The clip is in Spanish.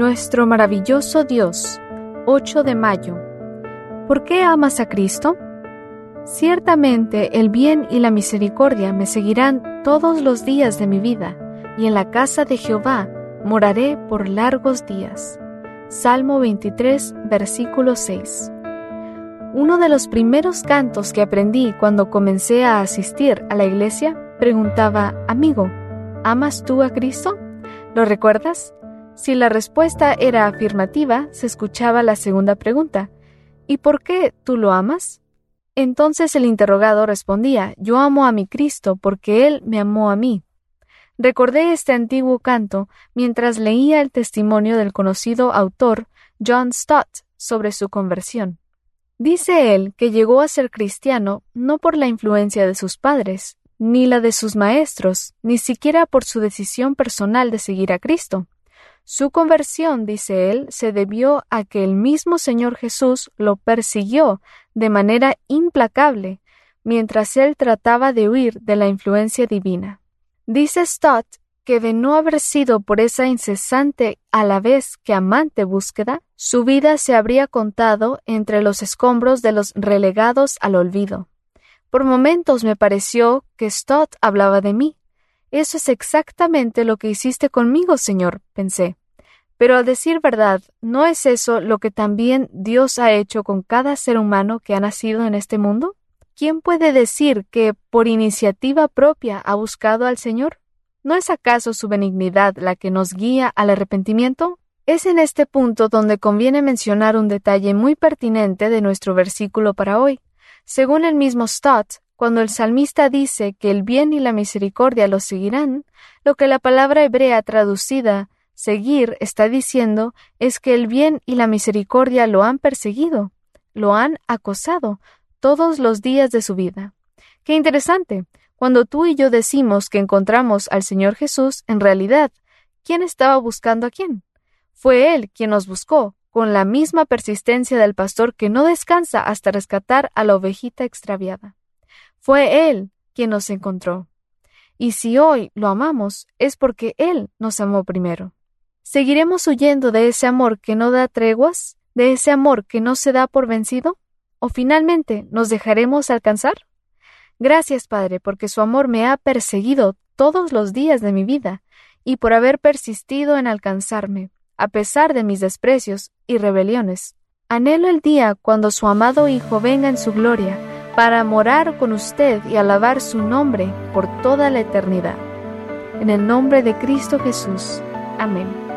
Nuestro maravilloso Dios, 8 de mayo. ¿Por qué amas a Cristo? Ciertamente el bien y la misericordia me seguirán todos los días de mi vida, y en la casa de Jehová moraré por largos días. Salmo 23, versículo 6. Uno de los primeros cantos que aprendí cuando comencé a asistir a la iglesia preguntaba: Amigo, ¿amas tú a Cristo? ¿Lo recuerdas? Si la respuesta era afirmativa, se escuchaba la segunda pregunta: ¿y por qué tú lo amas? Entonces el interrogado respondía: yo amo a mi Cristo porque Él me amó a mí. Recordé este antiguo canto mientras leía el testimonio del conocido autor John Stott sobre su conversión. Dice él que llegó a ser cristiano no por la influencia de sus padres, ni la de sus maestros, ni siquiera por su decisión personal de seguir a Cristo. Su conversión, dice él, se debió a que el mismo Señor Jesús lo persiguió de manera implacable mientras él trataba de huir de la influencia divina. Dice Stott que de no haber sido por esa incesante a la vez que amante búsqueda, su vida se habría contado entre los escombros de los relegados al olvido. Por momentos me pareció que Stott hablaba de mí. Eso es exactamente lo que hiciste conmigo, Señor, pensé. Pero a decir verdad, ¿no es eso lo que también Dios ha hecho con cada ser humano que ha nacido en este mundo? ¿Quién puede decir que por iniciativa propia ha buscado al Señor? ¿No es acaso su benignidad la que nos guía al arrepentimiento? Es en este punto donde conviene mencionar un detalle muy pertinente de nuestro versículo para hoy. Según el mismo Stott, cuando el salmista dice que el bien y la misericordia los seguirán, lo que la palabra hebrea traducida seguir está diciendo es que el bien y la misericordia lo han perseguido, lo han acosado todos los días de su vida. ¡Qué interesante! Cuando tú y yo decimos que encontramos al Señor Jesús, en realidad, ¿quién estaba buscando a quién? Fue Él quien nos buscó, con la misma persistencia del pastor que no descansa hasta rescatar a la ovejita extraviada. Fue Él quien nos encontró. Y si hoy lo amamos, es porque Él nos amó primero. ¿Seguiremos huyendo de ese amor que no da treguas? ¿De ese amor que no se da por vencido? ¿O finalmente nos dejaremos alcanzar? Gracias, Padre, porque su amor me ha perseguido todos los días de mi vida y por haber persistido en alcanzarme, a pesar de mis desprecios y rebeliones. Anhelo el día cuando su amado Hijo venga en su gloria para morar con usted y alabar su nombre por toda la eternidad. En el nombre de Cristo Jesús. Amén.